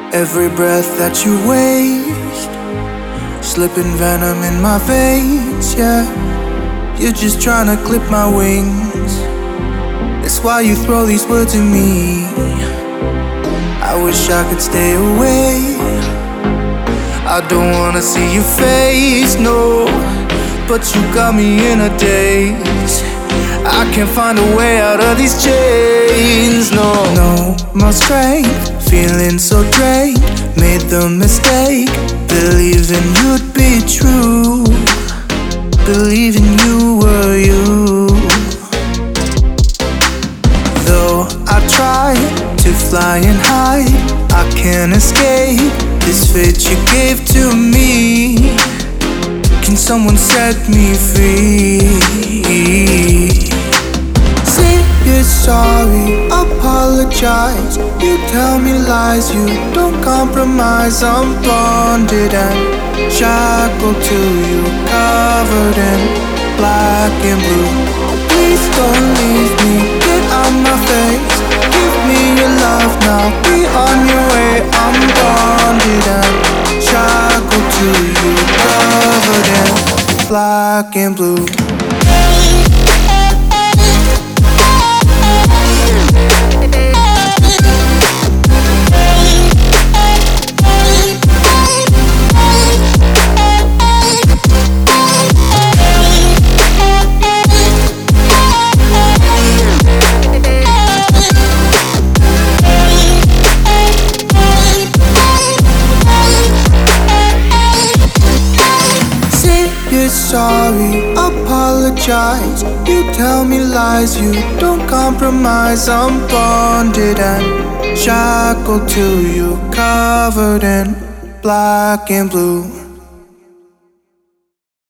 Every breath that you waste, slipping venom in my veins, yeah. You're just trying to clip my wings. That's why you throw these words at me. I wish I could stay away. I don't wanna see your face, no. But you got me in a daze. I can't find a way out of these chains, no. No more strength, feeling so drained. Made the mistake, believing you'd be true, believing you were you. Though I try to fly and hide, I can't escape this fate you gave to me. Can someone set me free? Say you're sorry, apologize. You tell me lies, you don't compromise. I'm bonded and shackled to you, covered in black and blue. Please don't leave me, get out my face. Give me your love now, be on your way. I'm bonded and shackled to you, covered in black and blue. Sorry, apologize. You tell me lies, you don't compromise. I'm bonded and shackled to you, covered in black and blue.